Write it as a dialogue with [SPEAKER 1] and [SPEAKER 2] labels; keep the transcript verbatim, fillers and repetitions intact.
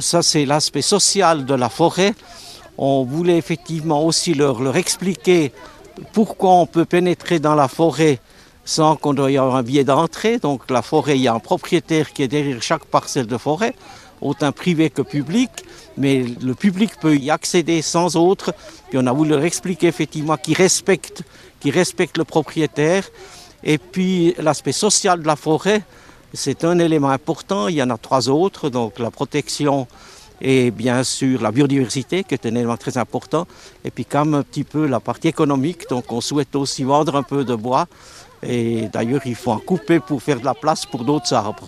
[SPEAKER 1] ça c'est l'aspect social de la forêt. On voulait effectivement aussi leur, leur expliquer pourquoi on peut pénétrer dans la forêt sans qu'on doit y avoir un billet d'entrée. Donc la forêt, il y a un propriétaire qui est derrière chaque parcelle de forêt, autant privé que public, mais le public peut y accéder sans autre. Puis on a voulu leur expliquer effectivement qu'ils respectent, qu'ils respectent le propriétaire. Et puis l'aspect social de la forêt, c'est un élément important. Il y en a trois autres, donc la protection et bien sûr la biodiversité qui est un élément très important. Et puis comme un petit peu la partie économique, donc on souhaite aussi vendre un peu de bois. Et d'ailleurs il faut en couper pour faire de la place pour d'autres arbres.